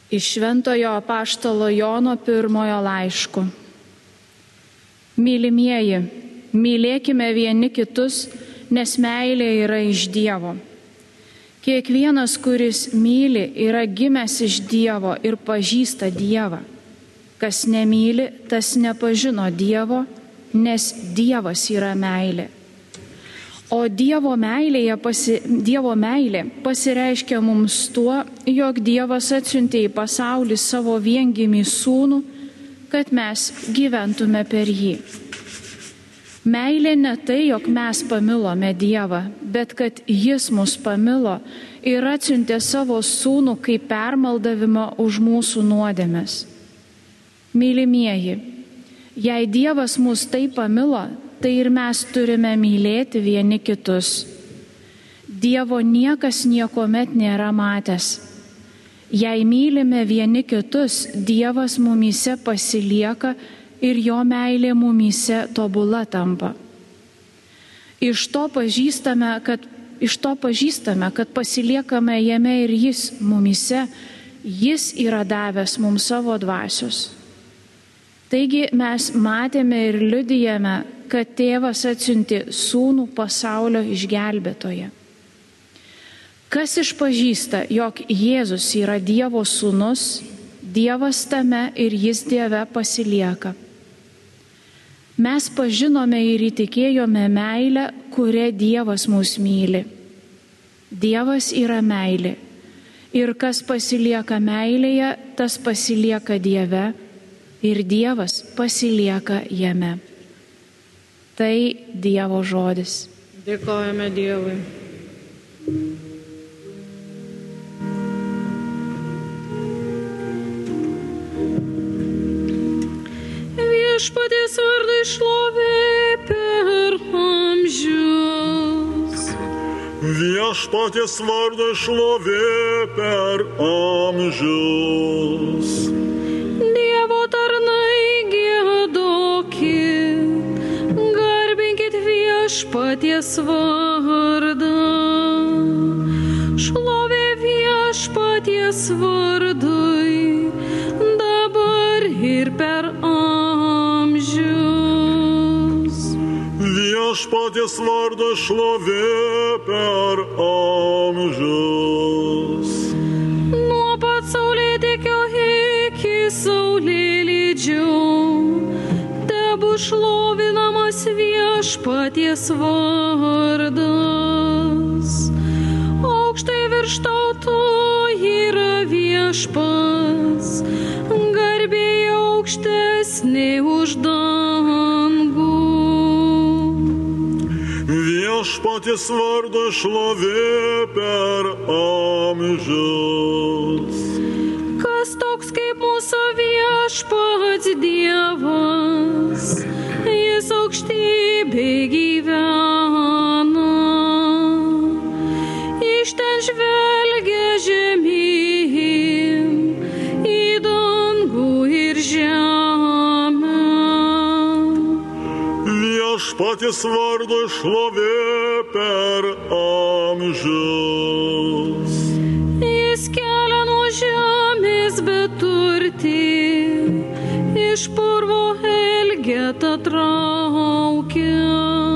Iš Šventojo apaštalo Jono pirmojo laiško. Mylimieji, mylėkime vieni kitus, nes meilė yra iš Dievo. Kiekvienas, kuris myli, yra gimęs iš Dievo ir pažįsta Dievą. Kas nemyli, tas nepažino Dievo, nes Dievas yra meilė. O Dievo meilė pasireiškia mums tuo, jog Dievas atsiuntė į pasaulį savo viengimį sūnų, kad mes gyventume per jį. Meilė ne tai, jog mes pamilome Dievą, bet kad Jis mus pamilo ir atsiuntė savo sūnų kaip permaldavimą už mūsų nuodėmes. Mylimieji, jei Dievas mus taip pamilo, tai ir mes turime mylėti vieni kitus. Dievo niekas niekuomet nėra matęs. Jei mylime vieni kitus, Dievas mumyse pasilieka ir jo meilė mumyse tobula tampa. Iš to pažįstame, kad pasiliekame jame ir Jis mumyse, Jis yra davęs mums savo dvasios. Taigi mes matėme ir liudijame, kad Tėvas atsiuntė sūnų pasaulio išgelbėtoją. Kas išpažįsta, jog Jėzus yra Dievo sūnus, Dievas tame ir Jis Dieve pasilieka. Mes pažinome ir įtikėjome meilę, kuria Dievas mus myli. Dievas yra meilė. Ir kas pasilieka meilėje, tas pasilieka Dieve ir Dievas pasilieka jame. Tai Dievo žodis. Dėkojame Dievui. Viešpaties vardai šlovė per amžius. Viešpaties vardai šlovė per amžius. Dievo tarnai giedokit, garbinkit viešpaties vardą. Šlovė viešpaties vardui, dabar ir per amžius. Viešpaties vardas šlovė per amžius. Nuo pat saulėtekio iki saulėlydžio, tebu šlovinamas viešpaties vardas. Aukštai virš tautų yra viešpats, garbė aukštesnė už dangų. Viešpaties vardas šlovė per amžius. Kas toks kaip mūsų viešpats Dievas, Jis aukštybėj gyvena. Iš ten žvelgia žemyn į dangų ir žemę. Viešpaties vardas šlovė per amžius. Jis kelia nuo žemės beturtį, iš purvo elgetą traukia.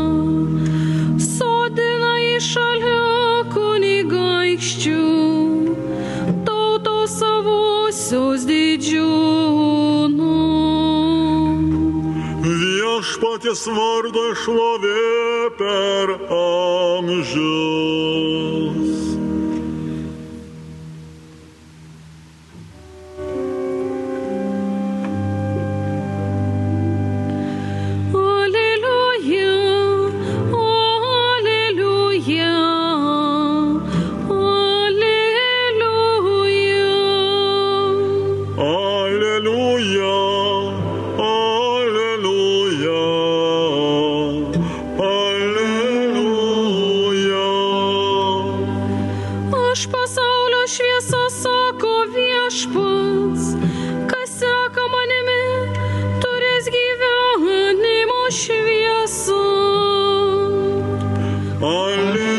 Sodina į šalia kunigaikščių, tautos savosios didžiūnų. Viešpaties vardas šlovė per amžius.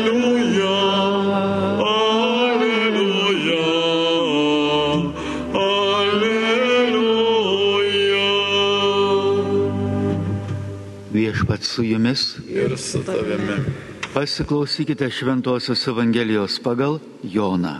Alleluja, alleluja, Viešpats su jumis. Ir su tavimi. Pasiklausykite Šventosios Evangelijos pagal Joną.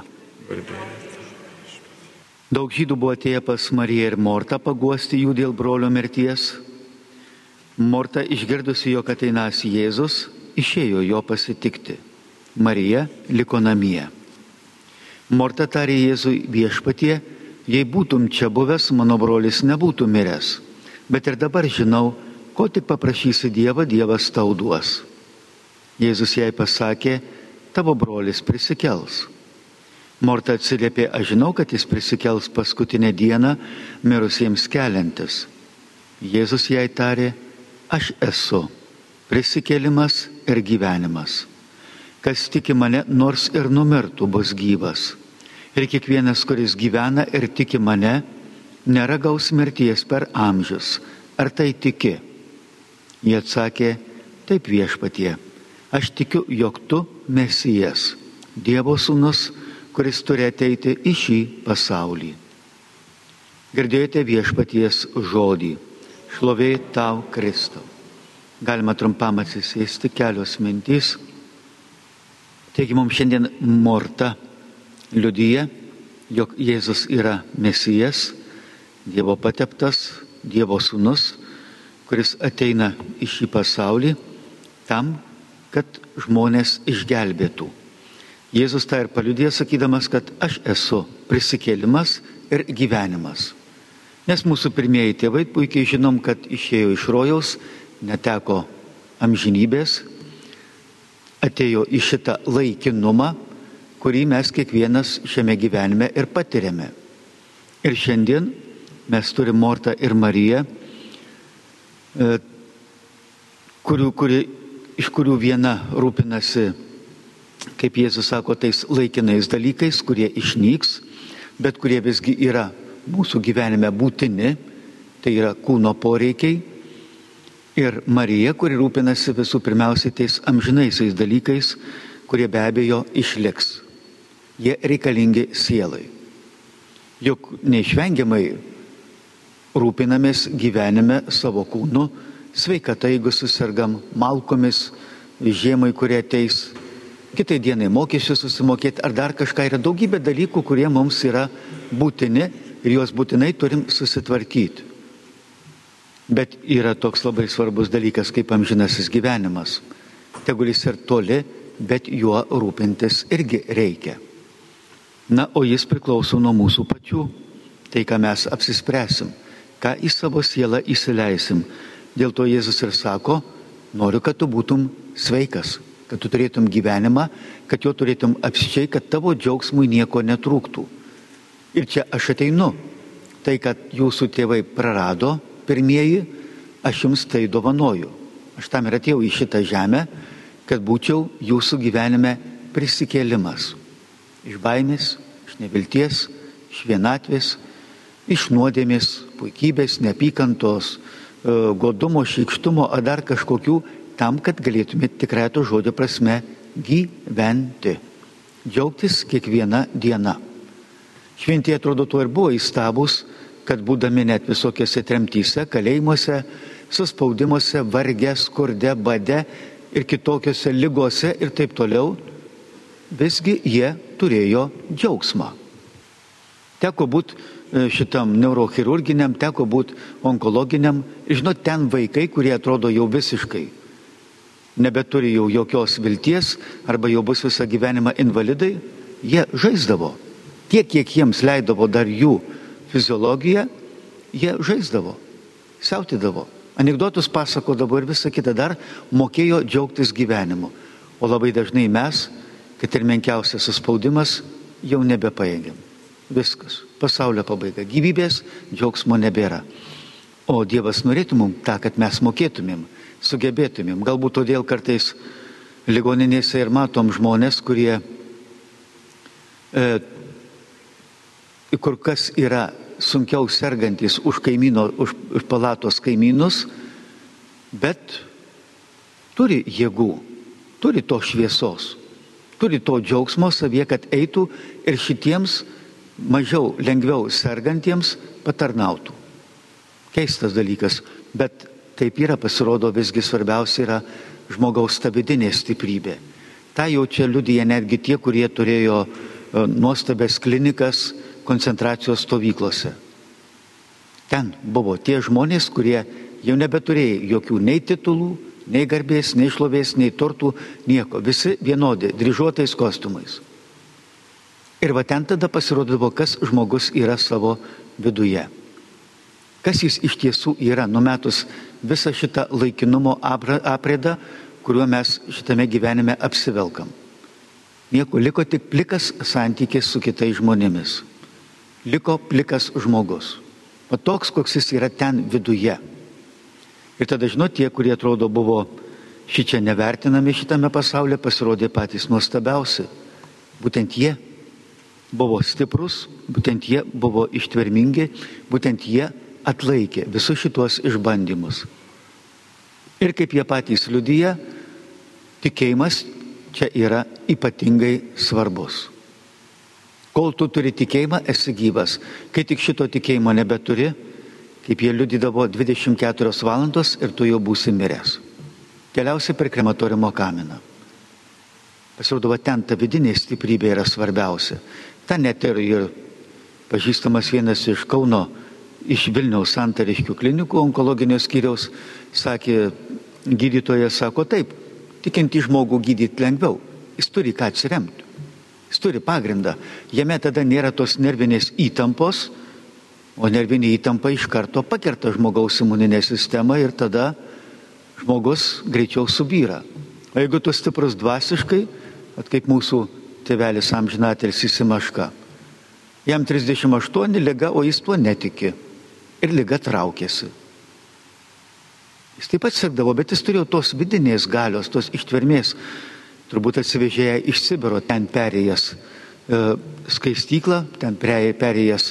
Daug žydų buvo atėję pas Mariją ir Mortą paguosti jų dėl brolio mirties. Morta, išgirdusi, jog ateinas Jėzus, išėjo jo pasitikti. Marija liko namie. Morta tarė Jėzui: Viešpatie, jei būtum čia buvęs, mano brolis nebūtų miręs. Bet ir dabar žinau, ko tik paprašysi Dievą, Dievas tau duos. Jėzus jai pasakė: tavo brolis prisikels. Morta atsiliepė: aš žinau, kad jis prisikels paskutinę dieną mirusiems keliantis. Jėzus jai tarė: aš esu prisikėlimas ir gyvenimas. Kas tiki mane, nors ir numirtų, bus gyvas. Ir kiekvienas, kuris gyvena ir tiki mane, neragaus mirties per amžius. Ar tai tiki? Jie atsakė: taip, Viešpatie, aš tikiu, jog tu Mesijas, Dievo sūnus, kuris turi ateiti į šį pasaulį. Girdėjote Viešpaties žodį. Šlovė tau, Kristau. Galima trumpam atsisėsti, kelios mintys. Taigi mums šiandien Morta liudija, jog Jėzus yra Mesijas, Dievo pateptas, Dievo sūnus, kuris ateina į šį pasaulį tam, kad žmonės išgelbėtų. Jėzus tą ir paliudė, sakydamas, kad aš esu prisikėlimas ir gyvenimas. Nes mūsų pirmieji tėvai puikiai žinom, kad išėjo iš rojaus, neteko amžinybės, atėjo į šitą laikinumą, kurį mes kiekvienas šiame gyvenime ir patiriame. Ir šiandien mes turime Mortą ir Mariją, iš kurių viena rūpinasi, kaip Jėzus sako, tais laikinais dalykais, kurie išnyks, bet kurie visgi yra mūsų gyvenime būtini, tai yra kūno poreikiai. Ir Marija, kuri rūpinasi visų pirmiausiai tais amžinaisiais dalykais, kurie be abejo išliks. Jie reikalingi sielai. Juk neišvengiamai rūpinamės gyvenime savo kūnu, sveikata, jeigu susirgam, malkomis, žiemai, kurie ateis, kitai dienai mokesčius susimokėti, ar dar kažką. Yra daugybė dalykų, kurie mums yra būtini ir juos būtinai turim susitvarkyti. Bet yra toks labai svarbus dalykas kaip amžinasis gyvenimas. Tegul jis ir toli, bet juo rūpintis irgi reikia. Na, o jis priklauso nuo mūsų pačių. Tai, ką mes apsispręsim, ką į savo sielą įsileisim. Dėl to Jėzus ir sako: noriu, kad tu būtum sveikas, kad tu turėtum gyvenimą, kad jo turėtum apsčiai, kad tavo džiaugsmui nieko netrūktų. Ir čia aš ateinu. Tai, kad jūsų tėvai prarado pirmieji, aš jums tai dovanoju. Aš tam ir atėjau į šitą žemę, kad būčiau jūsų gyvenime prisikėlimas. Iš baimės, iš nevilties, iš vienatvės, iš nuodėmės, puikybės, neapykantos, godumo, šykštumo ar dar kažkokių, tam, kad galėtumėte tikrąją to žodžio prasme gyventi. Džiaugtis kiekvieną dieną. Šventieji atrodo tuo ir buvo įstabus, kad būdami net visokiose tremtyse, kalėjimuose, suspaudimuose, varge, skurde, bade ir kitokiose ligose ir taip toliau, visgi jie turėjo džiaugsmą. Teko būti šitam neurochirurginiam, teko būti onkologiniam. Žinot, ten vaikai, kurie atrodo jau visiškai nebeturi jau jokios vilties arba jau bus visą gyvenimą invalidai, jie žaisdavo. Tiek, kiek jiems leidavo dar jų fiziologija, jie žaisdavo, siautydavo, anekdotus pasakodavo ir visą kitą, dar mokėjo džiaugtis gyvenimu. O labai dažnai mes, kad ir menkiausias suspaudimas, jau nebepajėgiam. Viskas, pasaulio pabaiga, gyvybės, džiaugsmo nebėra. O Dievas norėtų mums tą, kad mes mokėtumėm, sugebėtumėm. Galbūt todėl kartais ligoninėse ir matom žmonės, kurie kur kas yra sunkiau sergantis už palatos kaimynus, bet turi jėgų, turi to šviesos, turi to džiaugsmo savyje, kad eitų ir šitiems lengviau sergantiems patarnautų. Keistas dalykas, bet taip yra, pasirodo, visgi svarbiausia yra žmogaus ta vidinė stiprybė. Ta jau čia liudija netgi tie, kurie turėjo nuostabės klinikas koncentracijos stovyklose. Ten buvo tie žmonės, kurie jau nebeturėjo jokių nei titulų, nei garbės, nei šlovės, nei turtų, nieko. Visi vienodi, dryžuotais kostiumais. Ir va ten tada pasirodavo, kas žmogus yra savo viduje. Kas jis iš tiesų yra, numetus visą šitą laikinumo aprėdą, kuriuo mes šitame gyvenime apsivelkam. Nieko, liko tik plikas santykis su kitais žmonėmis. Liko plikas žmogus. O toks, koks jis yra ten viduje. Ir tada, žinot, tie, kurie atrodo buvo šičia nevertinami šitame pasaulyje, pasirodė patys nuostabiausi. Būtent jie buvo stiprus, būtent jie buvo ištvermingi, būtent jie atlaikė visus šitos išbandymus. Ir kaip jie patys liudija, tikėjimas čia yra ypatingai svarbus. Kol tu turi tikėjimą, esi gyvas. Kai tik šito tikėjimo nebeturi, kaip jie liudydavo, 24 valandos ir tu jau būsi miręs. Keliausi per krematoriumo kaminą. Pasirodo, ten ta vidinė stiprybė yra svarbiausia. Ta net ir pažįstamas vienas iš Kauno, iš Vilniaus Santariškių klinikų onkologinio skyriaus, sakė, gydytojas sako, taip, tikinti žmogų gydyti lengviau. Jis turi ką atsiremti. Jis turi pagrindą. Jame tada nėra tos nervinės įtampos, o nervinė įtampa iš karto pakerta žmogaus imuninę sistemą ir tada žmogus greičiau subyra. O jeigu tu stiprus dvasiškai, kaip mūsų tėvelis amžinatilsį Simaška, jam 38 liga, o jis tuo netiki. Ir liga traukėsi. Jis taip pat sirgdavo, bet jis turėjo tos vidinės galios, tos ištvermės. Turbūt atsivežėję iš Sibiro, ten perėjęs skaistyklą, ten perėjęs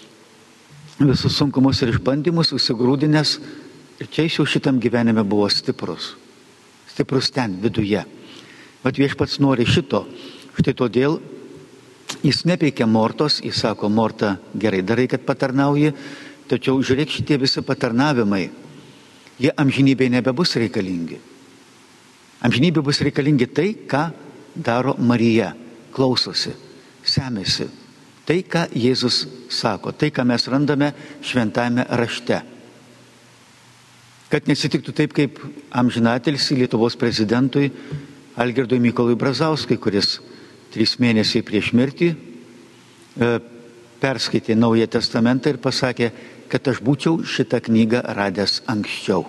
visus sunkumus ir išbandymus, užsigrūdinęs. Ir čia jau šitam gyvenime buvo stiprus. Stiprus ten, viduje. Vat viešpats nori šito. Štai todėl jis nepeikia Mortos, jis sako, Morta, gerai darai, kad patarnauji, tačiau žiūrėk, šitie visi patarnavimai, jie amžinybėje nebebus reikalingi. Amžinybė bus reikalingi tai, ką daro Marija, klausosi, semėsi. Tai, ką Jėzus sako, tai, ką mes randame šventajame rašte. Kad nesitiktų taip, kaip amžinatilsį Lietuvos prezidentui Algirdui Mykolui Brazauskui, kuris 3 mėnesiai prieš mirtį perskaitė Naują testamentą ir pasakė, kad aš būčiau šitą knygą radęs anksčiau.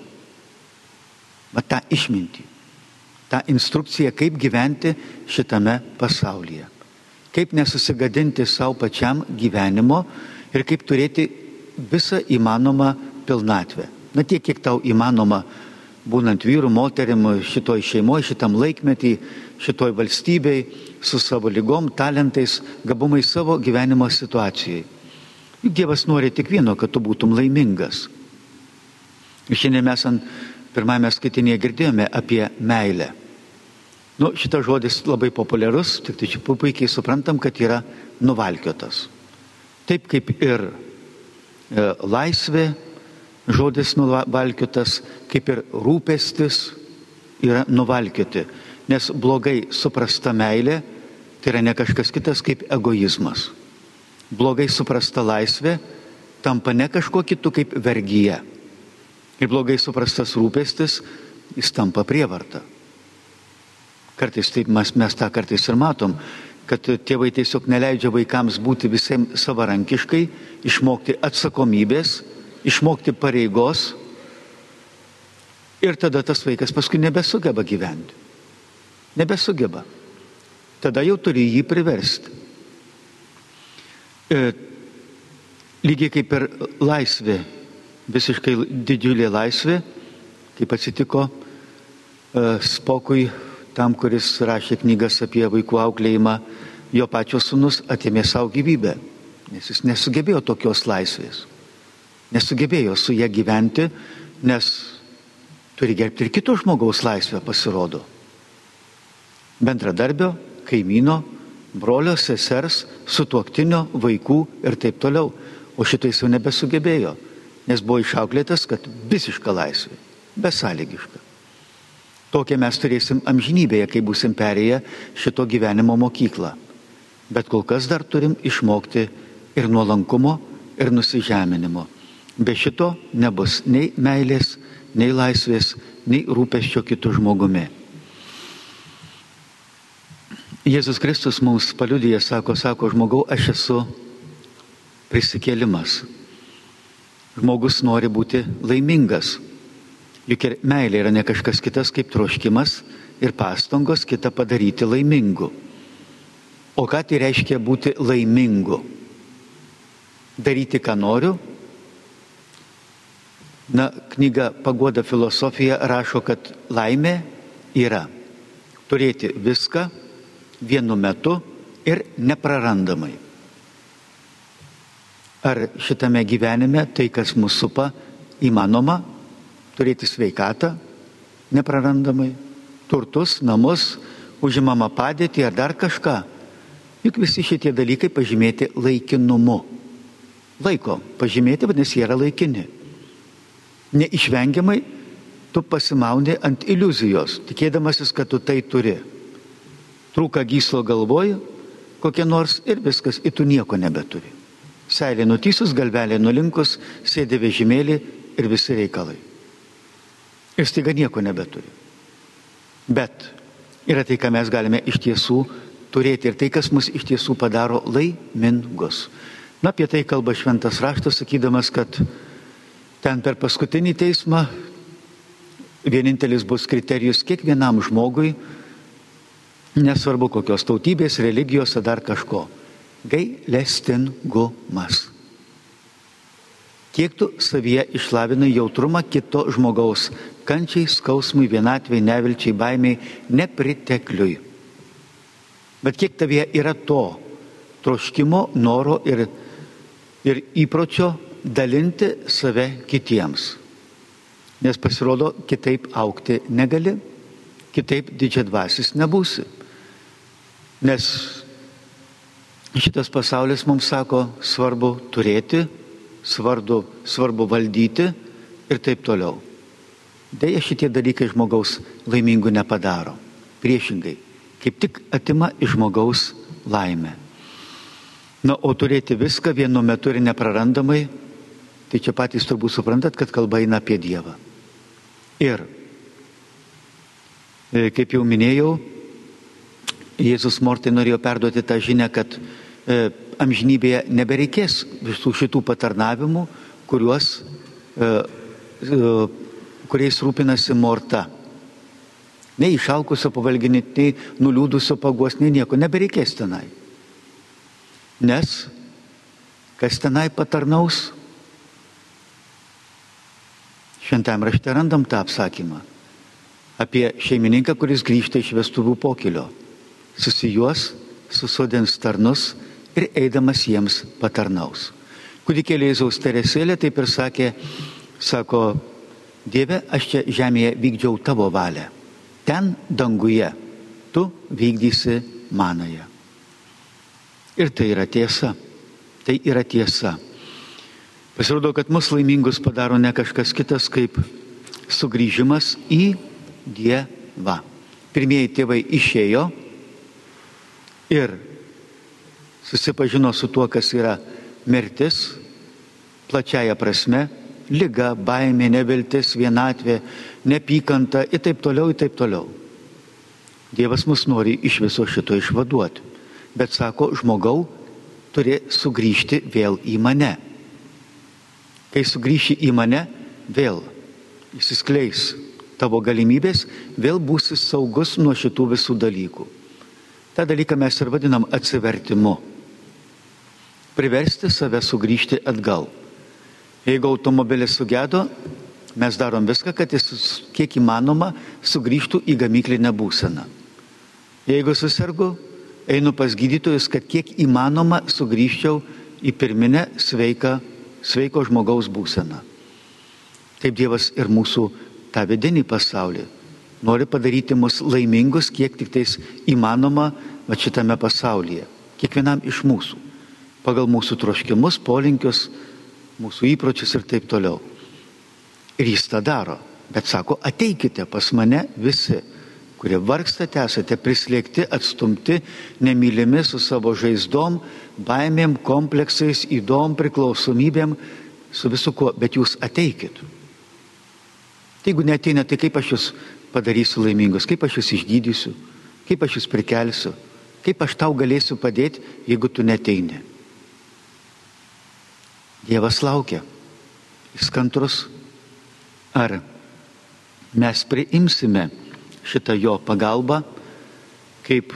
Va tą išmintį, tą instrukciją, kaip gyventi šitame pasaulyje. Kaip nesusigadinti savo pačiam gyvenimo ir kaip turėti visą įmanomą pilnatvę. Na tiek, kiek tau įmanoma, būnant vyrų, moterim, šitoj šeimoje, šitam laikmetį, šitoj valstybei, su savo lygom, talentais, gabumais savo gyvenimo situacijai. Juk Dievas nori tik vieno, kad tu būtum laimingas. Ir šiandien mes ant pirmame skaitinėje girdėjome apie meilę. Šitas žodis labai populiarus, tik tai puikiai suprantam, kad yra nuvalkiotas. Taip kaip ir laisvė, žodis nuvalkiotas, kaip ir rūpestis yra nuvalkioti. Nes blogai suprasta meilė, tai yra ne kažkas kitas kaip egoizmas. Blogai suprasta laisvė tampa ne kažko kitu kaip vergyje. Ir blogai suprastas rūpestis, jis tampa prievarta. Kartais taip mes tą kartais ir matom, kad tėvai tiesiog neleidžia vaikams būti visiems savarankiškai, išmokti atsakomybės, išmokti pareigos ir tada tas vaikas paskui nebesugeba gyventi. Nebesugeba. Tada jau turi jį priversti. Lygiai kaip ir laisvė, visiškai didžiulė laisvė, kaip atsitiko Spokui, tam, kuris rašė knygas apie vaikų auklėjimą, jo pačios sūnus atėmė savo gyvybę, nes jis nesugebėjo tokios laisvės. Nesugebėjo su ją gyventi, nes turi gerbti ir kito žmogaus laisvę, pasirodo. Bendradarbio, kaimyno, brolio, sesers, sutuoktinio, vaikų ir taip toliau. O šito jis jau nebesugebėjo, nes buvo išauklėtas, kad visiška laisvė. besąlygiška. Tokią mes turėsim amžinybėje, kai būsim perėję šito gyvenimo mokyklą. Bet kol kas dar turim išmokti ir nuolankumo, ir nusižeminimo. Be šito nebus nei meilės, nei laisvės, nei rūpesčio kitų žmogumi. Jėzus Kristus mums paliudija, sako, žmogau, aš esu prisikėlimas. Žmogus nori būti laimingas. Juk ir meilė yra ne kažkas kitas kaip troškimas ir pastangos kitą padaryti laimingu. O ką tai reiškia būti laimingu? Daryti, ką noriu? Knyga Paguoda filosofija rašo, kad laimė yra turėti viską vienu metu ir neprarandamai. Ar šitame gyvenime tai, kas mūsų supa, įmanoma? Turėti sveikatą neprarandamai, turtus, namus, užimamą padėtį ar dar kažką. Juk visi šitie dalykai pažymėti laikinumu. Laiko pažymėti, vadinasi, jie yra laikini. Neišvengiamai tu pasimauni ant iliuzijos, tikėdamasis, kad tu tai turi. Trūka gyslo galvoju, kokia nors ir viskas, ir tu nieko nebeturi. Seilė nutysus, galvelė nulinkus, sėdi vežimėlį ir visi reikalai. Ir staiga nieko nebeturi. Bet yra tai, ką mes galime iš tiesų turėti ir tai, kas mus iš tiesų padaro laimingus. Apie tai kalba Šventas Raštas, sakydamas, kad ten per paskutinį teismą vienintelis bus kriterijus kiekvienam žmogui, nesvarbu kokios tautybės, religijos ar dar kažko. Gailestingumas. Kiek tu savyje išlavinai jautrumą kito žmogaus kančiai, skausmui, vienatvei, nevilčiai, baimiai, nepritekliui. Bet kiek tavyje yra to troškimo, noro ir įpročio dalinti save kitiems. Nes pasirodo, kitaip augti negali, kitaip didžiadvasis nebūsi. Nes šitas pasaulis mums sako, svarbu turėti, svarbu valdyti ir taip toliau. Deja, šitie dalykai žmogaus laimingų nepadaro. Priešingai, kaip tik atima iš žmogaus laimę. O turėti viską vienu metu ir neprarandamai, tai čia patys turbūt suprantat, kad kalba eina apie Dievą. Ir, kaip jau minėjau, Jėzus Mortai norėjo perduoti tą žinią, kad amžinybėje nebereikės visų šitų patarnavimų, kuriais rūpinasi Morta. Nei išalkusio pavalginti, nei nuliūdusio paguos, nei nieko. Nebereikės tenai. Nes kas tenai patarnaus? Šventajame rašte randam tą apsakymą apie šeimininką, kuris grįžta iš vestuvių pokylio. Susijuos, susodins tarnus ir eidamas jiems patarnaus. Kūdikėlė Jėzaus Teresėlė taip ir sako, Dieve, aš čia žemėje vykdžiau tavo valią. Ten danguje tu vykdysi manąją. Ir tai yra tiesa. Tai yra tiesa. Pasirodo, kad mus laimingus padaro ne kažkas kitas, kaip sugrįžimas į Dievą. Pirmieji tėvai išėjo ir susipažino su tuo, kas yra mirtis, plačiaja prasme, liga, baimė, neviltis, vienatvė, nepykanta ir taip toliau, ir taip toliau. Dievas mus nori iš viso šito išvaduoti. Bet sako, žmogau, turi sugrįžti vėl į mane. Kai sugrįši į mane, vėl išsiskleis tavo galimybės, vėl būsi saugus nuo šitų visų dalykų. Ta dalyką mes ir vadinam atsivertimu. Priversti save sugrįžti atgal. Jeigu automobilis sugedo, mes darom viską, kad jis kiek įmanoma sugrįžtų į gamyklinę būseną. Jeigu susirgu, einu pas gydytojus, kad kiek įmanoma sugrįžčiau į pirminę sveiko žmogaus būseną. Taip Dievas ir mūsų tą vidinį pasaulį nori padaryti mus laimingus, kiek tik tais įmanoma šitame pasaulyje. Kiekvienam iš mūsų. Pagal mūsų troškimus, polinkius, mūsų įpročius ir taip toliau. Ir jis tą daro. Bet sako, ateikite pas mane visi, kurie vargstate, esate prislėgti, atstumti, nemylimi su savo žaizdom, baimėm, kompleksais, ydom, priklausomybėm, su visu kuo, bet jūs ateikit. Jeigu neateina, tai kaip aš jūs padarysiu laimingus, kaip aš jūs išgydysiu, kaip aš jūs prikelsiu, kaip aš tau galėsiu padėti, jeigu tu neateini. Dievas laukia, jis kantrus. Ar mes priimsime šitą jo pagalbą, kaip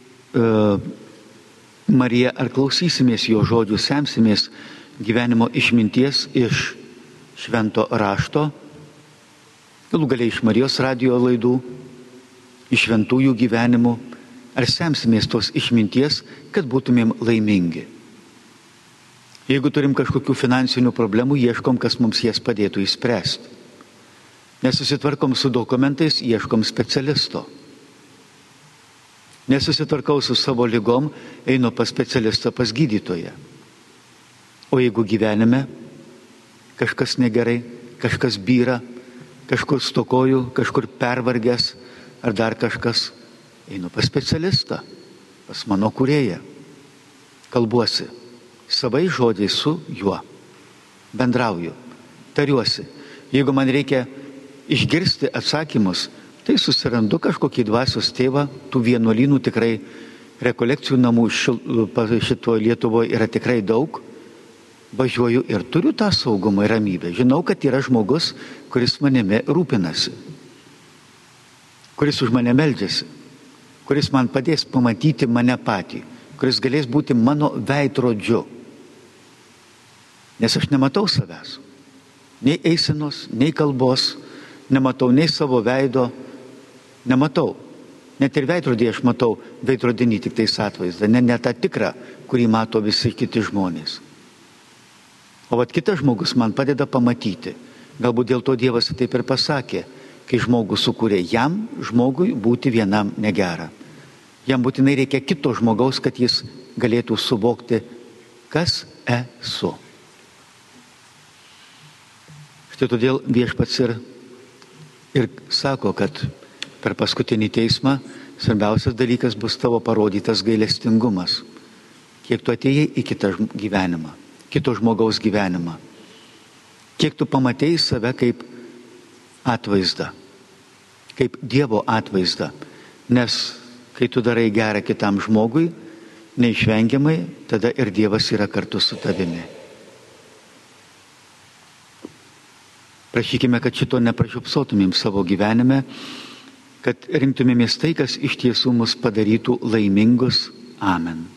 Marija, ar klausysimės jo žodžių, semsimės gyvenimo išminties iš švento rašto, galų galiai iš Marijos radijo laidų, iš šventųjų gyvenimų, ar semsimės tos išminties, kad būtumėm laimingi. Jeigu turim kažkokių finansinių problemų, ieškom, kas mums jas padėtų išspręsti. Nesusitvarkom su dokumentais, ieškom specialisto. Nesusitvarkau su savo ligom, einu pas specialistą, pas gydytoją. O jeigu gyvenime kažkas negerai, kažkas byra, kažkur stokoju, kažkur pervargęs ar dar kažkas, einu pas specialistą, pas mano kūrėją. Kalbuosi savai žodžiais su juo. Bendrauju, tariuosi. Jeigu man reikia išgirsti atsakymus, tai susirandu kažkokį dvasios tėvą, tų vienuolynų tikrai, rekolekcijų namų šito Lietuvoje yra tikrai daug, važiuoju ir turiu tą saugumą ir ramybę. Žinau, kad yra žmogus, kuris manimi rūpinasi, kuris už mane meldžiasi, kuris man padės pamatyti mane patį, kuris galės būti mano veidrodžiu. Nes aš nematau savęs, nei eisenos, nei kalbos, nematau nei savo veido, nematau. Net ir veidrodį aš matau veidrodinį tik tais atvaizdą, ne tą tikrą, kurį mato visi kiti žmonės. O vat kitas žmogus man padeda pamatyti. Galbūt dėl to Dievas taip ir pasakė, kai žmogus sukūrė, jam, žmogui, būti vienam negera. Jam būtinai reikia kito žmogaus, kad jis galėtų suvokti, kas esu. Štai todėl Viešpats ir sako, kad per paskutinį teismą svarbiausias dalykas bus tavo parodytas gailestingumas. Kiek tu atėjai į kitą gyvenimą, kito žmogaus gyvenimą. Kiek tu pamatėjai save kaip atvaizdą, kaip Dievo atvaizdą. Nes kai tu darai gerą kitam žmogui, neišvengiamai, tada ir Dievas yra kartu su tavimi. Prašykime, kad šito nepražiopsotumėm savo gyvenime, kad rinktumėmės tai, kas iš tiesų mus padarytų laimingus. Amen.